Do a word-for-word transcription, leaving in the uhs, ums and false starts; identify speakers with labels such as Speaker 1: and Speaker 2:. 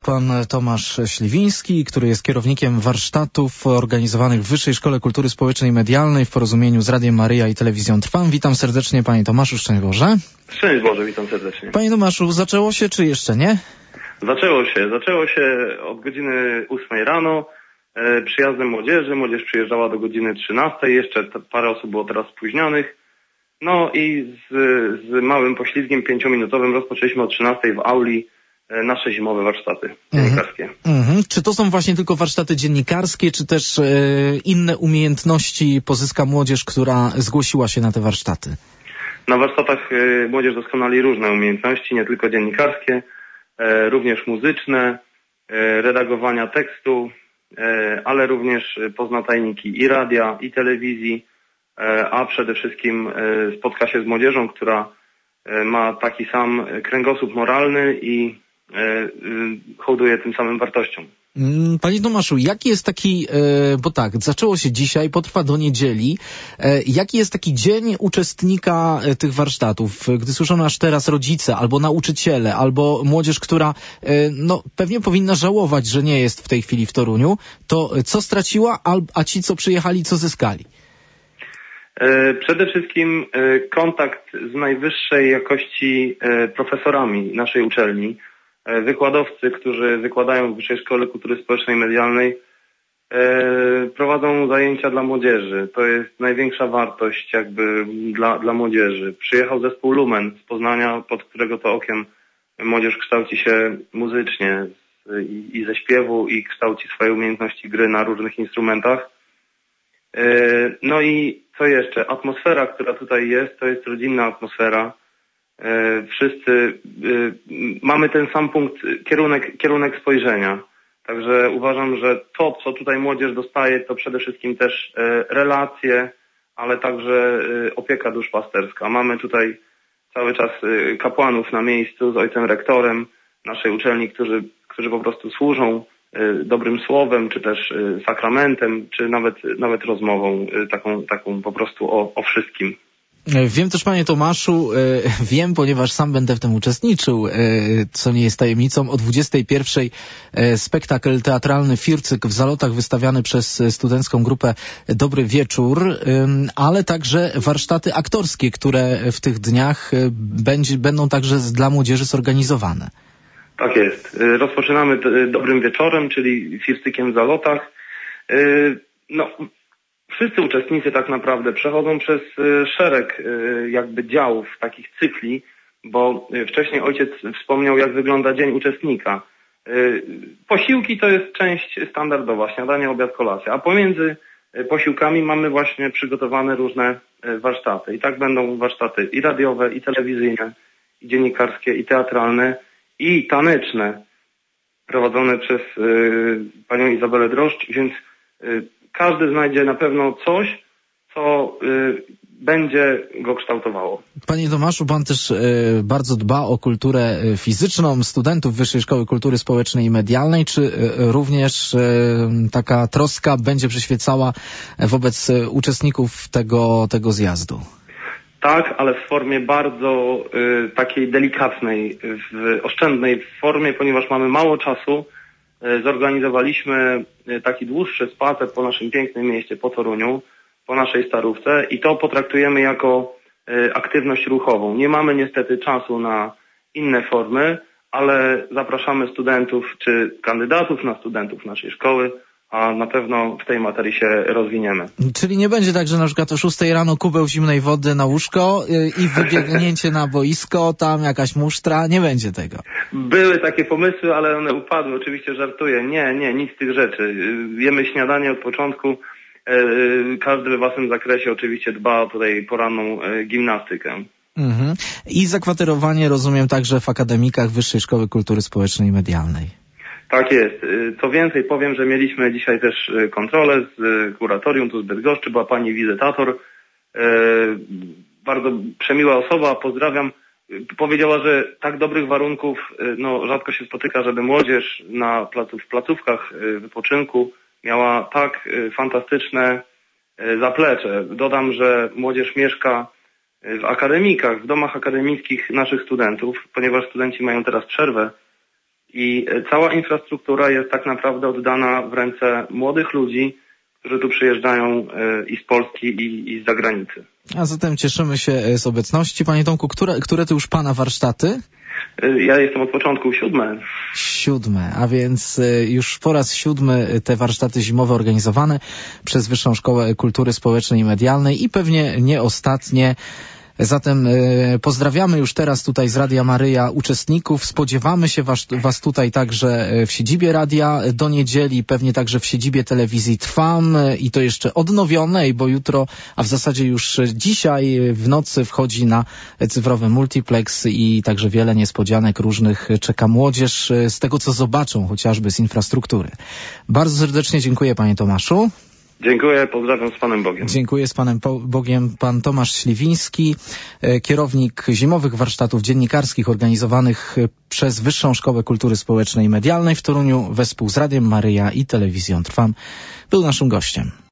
Speaker 1: pan Tomasz Śliwiński, który jest kierownikiem warsztatów organizowanych w Wyższej Szkole Kultury Społecznej i Medialnej w porozumieniu z Radiem Maryja i Telewizją Trwam. Witam serdecznie, panie Tomaszu, szczęść Boże.
Speaker 2: Szczęść Boże, witam serdecznie.
Speaker 1: Panie Tomaszu, zaczęło się czy jeszcze nie?
Speaker 2: Zaczęło się. Zaczęło się od godziny ósmej rano e, przyjazdem młodzieży. Młodzież przyjeżdżała do godziny trzynastej. Jeszcze t- parę osób było teraz spóźnionych. No i z, z małym poślizgiem pięciominutowym rozpoczęliśmy o trzynastej w auli e, nasze zimowe warsztaty dziennikarskie.
Speaker 1: Mm-hmm. Mm-hmm. Czy to są właśnie tylko warsztaty dziennikarskie, czy też e, inne umiejętności pozyska młodzież, która zgłosiła się na te warsztaty?
Speaker 2: Na warsztatach e, młodzież doskonali różne umiejętności, nie tylko dziennikarskie, e, również muzyczne, e, redagowania tekstu, e, ale również pozna tajniki i radia, i telewizji, e, a przede wszystkim e, spotka się z młodzieżą, która e, ma taki sam kręgosłup moralny i e, e, hołduje tym samym wartościom.
Speaker 1: Panie Tomaszu, jaki jest taki, bo tak, zaczęło się dzisiaj, potrwa do niedzieli, jaki jest taki dzień uczestnika tych warsztatów? Gdy słyszą aż teraz rodzice, albo nauczyciele, albo młodzież, która no pewnie powinna żałować, że nie jest w tej chwili w Toruniu, to co straciła, a ci, co przyjechali, co zyskali?
Speaker 2: Przede wszystkim kontakt z najwyższej jakości profesorami naszej uczelni. Wykładowcy, którzy wykładają w Wyższej Szkole Kultury Społecznej i Medialnej, e, prowadzą zajęcia dla młodzieży. To jest największa wartość jakby dla, dla młodzieży. Przyjechał zespół Lumen z Poznania, pod którego to okiem młodzież kształci się muzycznie z, i, i ze śpiewu i kształci swoje umiejętności gry na różnych instrumentach. E, no i co jeszcze? Atmosfera, która tutaj jest, to jest rodzinna atmosfera. Wszyscy mamy ten sam punkt, kierunek, kierunek spojrzenia. Także uważam, że to, co tutaj młodzież dostaje, to przede wszystkim też relacje, ale także opieka duszpasterska. Mamy tutaj cały czas kapłanów na miejscu z ojcem rektorem naszej uczelni, którzy, którzy po prostu służą dobrym słowem, czy też sakramentem, czy nawet, nawet rozmową taką, taką po prostu o, o wszystkim.
Speaker 1: Wiem też, panie Tomaszu, wiem, ponieważ sam będę w tym uczestniczył, co nie jest tajemnicą, o dwudziestej pierwszej spektakl teatralny Fircyk w Zalotach wystawiany przez studencką grupę Dobry Wieczór, ale także warsztaty aktorskie, które w tych dniach będzie, będą także dla młodzieży zorganizowane.
Speaker 2: Tak jest. Rozpoczynamy Dobrym Wieczorem, czyli Fircykiem w Zalotach. No... Wszyscy uczestnicy tak naprawdę przechodzą przez szereg jakby działów, takich cykli, bo wcześniej ojciec wspomniał, jak wygląda dzień uczestnika. Posiłki to jest część standardowa, śniadanie, obiad, kolacja, a pomiędzy posiłkami mamy właśnie przygotowane różne warsztaty. I tak będą warsztaty i radiowe, i telewizyjne, i dziennikarskie, i teatralne, i taneczne, prowadzone przez panią Izabelę Droszcz, więc każdy znajdzie na pewno coś, co y, będzie go kształtowało.
Speaker 1: Panie Tomaszu, pan też y, bardzo dba o kulturę fizyczną studentów Wyższej Szkoły Kultury Społecznej i Medialnej. Czy y, również y, taka troska będzie przyświecała wobec y, uczestników tego, tego zjazdu?
Speaker 2: Tak, ale w formie bardzo y, takiej delikatnej, w oszczędnej formie, ponieważ mamy mało czasu. Zorganizowaliśmy taki dłuższy spacer po naszym pięknym mieście, po Toruniu, po naszej starówce i to potraktujemy jako aktywność ruchową. Nie mamy niestety czasu na inne formy, ale zapraszamy studentów czy kandydatów na studentów naszej szkoły, a na pewno w tej materii się rozwiniemy.
Speaker 1: Czyli nie będzie tak, że na przykład o szóstej rano kubeł zimnej wody na łóżko i wybiegnięcie na boisko, tam jakaś musztra, nie będzie tego.
Speaker 2: Były takie pomysły, ale one upadły, oczywiście żartuję. Nie, nie, nic z tych rzeczy. Jemy śniadanie od początku, każdy we własnym zakresie oczywiście dba o tutaj poranną gimnastykę.
Speaker 1: Mhm. I zakwaterowanie rozumiem także w akademikach Wyższej Szkoły Kultury Społecznej i Medialnej.
Speaker 2: Tak jest. Co więcej, powiem, że mieliśmy dzisiaj też kontrolę z kuratorium tu z Bydgoszczy, była pani wizytator, bardzo przemiła osoba, pozdrawiam. Powiedziała, że tak dobrych warunków no, rzadko się spotyka, żeby młodzież na placu, w placówkach wypoczynku miała tak fantastyczne zaplecze. Dodam, że młodzież mieszka w akademikach, w domach akademickich naszych studentów, ponieważ studenci mają teraz przerwę i cała infrastruktura jest tak naprawdę oddana w ręce młodych ludzi, którzy tu przyjeżdżają i z Polski, i, i z zagranicy.
Speaker 1: A zatem cieszymy się z obecności. Panie Tomku, które, które to już Pana warsztaty?
Speaker 2: Ja jestem od początku siódme.
Speaker 1: Siódme, a więc już po raz siódmy te warsztaty zimowe organizowane przez Wyższą Szkołę Kultury Społecznej i Medialnej i pewnie nie ostatnie. Zatem e, pozdrawiamy już teraz tutaj z Radia Maryja uczestników. Spodziewamy się was, was tutaj także w siedzibie radia do niedzieli, pewnie także w siedzibie telewizji Trwam i to jeszcze odnowionej, bo jutro, a w zasadzie już dzisiaj w nocy wchodzi na cyfrowy multiplex i także wiele niespodzianek różnych czeka młodzież z tego, co zobaczą chociażby z infrastruktury. Bardzo serdecznie dziękuję, panie Tomaszu.
Speaker 2: Dziękuję, pozdrawiam z Panem Bogiem.
Speaker 1: Dziękuję z Panem Bogiem. Pan Tomasz Śliwiński, kierownik zimowych warsztatów dziennikarskich organizowanych przez Wyższą Szkołę Kultury Społecznej i Medialnej w Toruniu wespół z Radiem Maryja i Telewizją Trwam, był naszym gościem.